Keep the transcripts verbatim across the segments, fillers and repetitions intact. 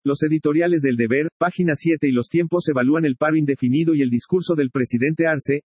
Los editoriales del Deber, página siete y Los Tiempos evalúan el paro indefinido y el discurso del presidente Arce.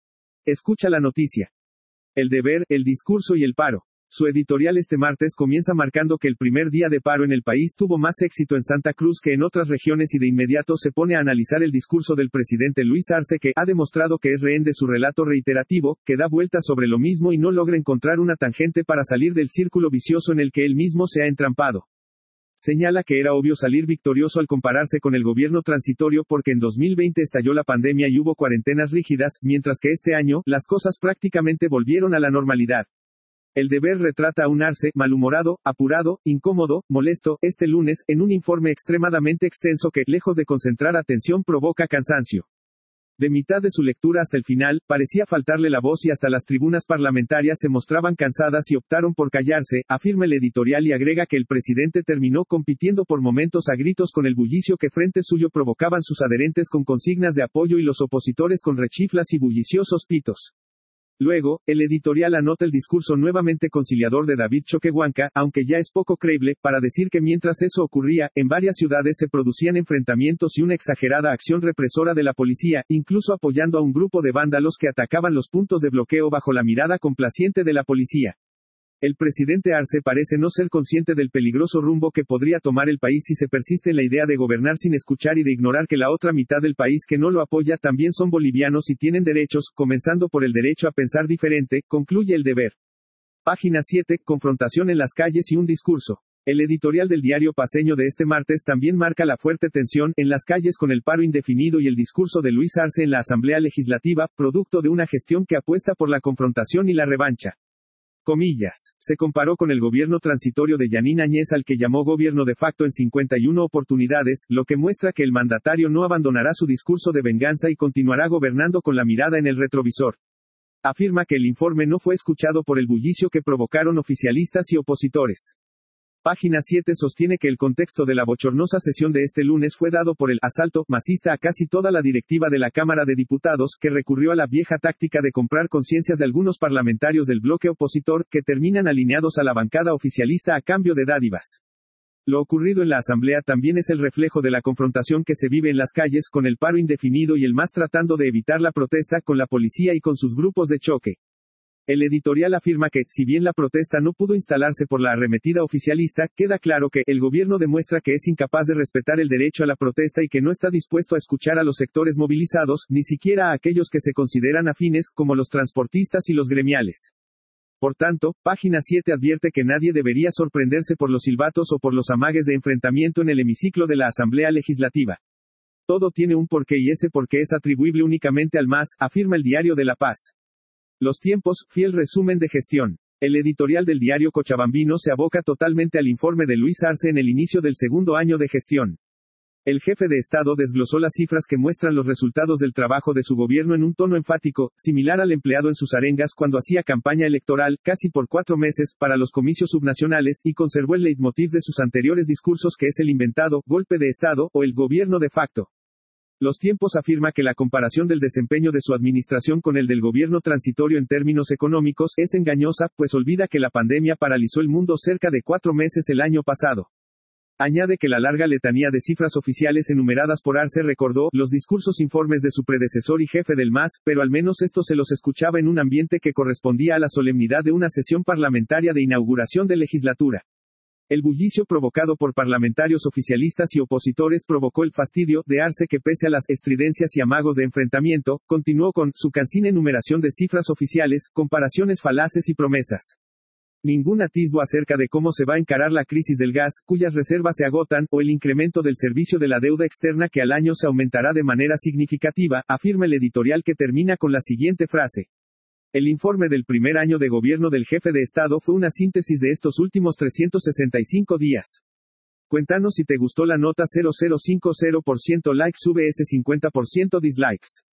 Escucha la noticia. El Deber, el discurso y el paro. Su editorial este martes comienza marcando que el primer día de paro en el país tuvo más éxito en Santa Cruz que en otras regiones y de inmediato se pone a analizar el discurso del presidente Luis Arce que ha demostrado que es rehén de su relato reiterativo, que da vueltas sobre lo mismo y no logra encontrar una tangente para salir del círculo vicioso en el que él mismo se ha entrampado. Señala que era obvio salir victorioso al compararse con el gobierno transitorio porque en dos mil veinte estalló la pandemia y hubo cuarentenas rígidas, mientras que este año, las cosas prácticamente volvieron a la normalidad. El Deber retrata a un Arce, malhumorado, apurado, incómodo, molesto, este lunes, en un informe extremadamente extenso que, lejos de concentrar atención, provoca cansancio. De mitad de su lectura hasta el final, parecía faltarle la voz y hasta las tribunas parlamentarias se mostraban cansadas y optaron por callarse, afirma el editorial y agrega que el presidente terminó compitiendo por momentos a gritos con el bullicio que frente suyo provocaban sus adherentes con consignas de apoyo y los opositores con rechiflas y bulliciosos pitos. Luego, el editorial anota el discurso nuevamente conciliador de David Choquehuanca, aunque ya es poco creíble, para decir que mientras eso ocurría, en varias ciudades se producían enfrentamientos y una exagerada acción represora de la policía, incluso apoyando a un grupo de vándalos que atacaban los puntos de bloqueo bajo la mirada complaciente de la policía. El presidente Arce parece no ser consciente del peligroso rumbo que podría tomar el país si se persiste en la idea de gobernar sin escuchar y de ignorar que la otra mitad del país que no lo apoya también son bolivianos y tienen derechos, comenzando por el derecho a pensar diferente, concluye el Deber. Página siete, confrontación en las calles y un discurso. El editorial del diario paceño de este martes también marca la fuerte tensión en las calles con el paro indefinido y el discurso de Luis Arce en la Asamblea Legislativa, producto de una gestión que apuesta por la confrontación y la revancha. Comillas. Se comparó con el gobierno transitorio de Yanín Añez al que llamó gobierno de facto en cincuenta y una oportunidades, lo que muestra que el mandatario no abandonará su discurso de venganza y continuará gobernando con la mirada en el retrovisor. Afirma que el informe no fue escuchado por el bullicio que provocaron oficialistas y opositores. Página siete sostiene que el contexto de la bochornosa sesión de este lunes fue dado por el asalto masista a casi toda la directiva de la Cámara de Diputados, que recurrió a la vieja táctica de comprar conciencias de algunos parlamentarios del bloque opositor, que terminan alineados a la bancada oficialista a cambio de dádivas. Lo ocurrido en la Asamblea también es el reflejo de la confrontación que se vive en las calles, con el paro indefinido y el M A S tratando de evitar la protesta con la policía y con sus grupos de choque. El editorial afirma que, si bien la protesta no pudo instalarse por la arremetida oficialista, queda claro que, el gobierno demuestra que es incapaz de respetar el derecho a la protesta y que no está dispuesto a escuchar a los sectores movilizados, ni siquiera a aquellos que se consideran afines, como los transportistas y los gremiales. Por tanto, página siete advierte que nadie debería sorprenderse por los silbatos o por los amagues de enfrentamiento en el hemiciclo de la Asamblea Legislativa. Todo tiene un porqué y ese porqué es atribuible únicamente al M A S, afirma el Diario de La Paz. Los Tiempos, fiel resumen de gestión. El editorial del diario cochabambino se aboca totalmente al informe de Luis Arce en el inicio del segundo año de gestión. El jefe de Estado desglosó las cifras que muestran los resultados del trabajo de su gobierno en un tono enfático, similar al empleado en sus arengas cuando hacía campaña electoral, casi por cuatro meses, para los comicios subnacionales, y conservó el leitmotiv de sus anteriores discursos que es el inventado, golpe de Estado, o el gobierno de facto. Los Tiempos afirma que la comparación del desempeño de su administración con el del gobierno transitorio en términos económicos es engañosa, pues olvida que la pandemia paralizó el mundo cerca de cuatro meses el año pasado. Añade que la larga letanía de cifras oficiales enumeradas por Arce recordó los discursos informes de su predecesor y jefe del M A S, pero al menos esto se los escuchaba en un ambiente que correspondía a la solemnidad de una sesión parlamentaria de inauguración de legislatura. El bullicio provocado por parlamentarios oficialistas y opositores provocó el fastidio de Arce que pese a las estridencias y amagos de enfrentamiento, continuó con su cansina enumeración de cifras oficiales, comparaciones falaces y promesas. Ningún atisbo acerca de cómo se va a encarar la crisis del gas, cuyas reservas se agotan, o el incremento del servicio de la deuda externa que al año se aumentará de manera significativa, afirma el editorial que termina con la siguiente frase. El informe del primer año de gobierno del jefe de Estado fue una síntesis de estos últimos trescientos sesenta y cinco días. Cuéntanos si te gustó la nota. Cero cero cinco cero por ciento likes, V S cincuenta por ciento dislikes.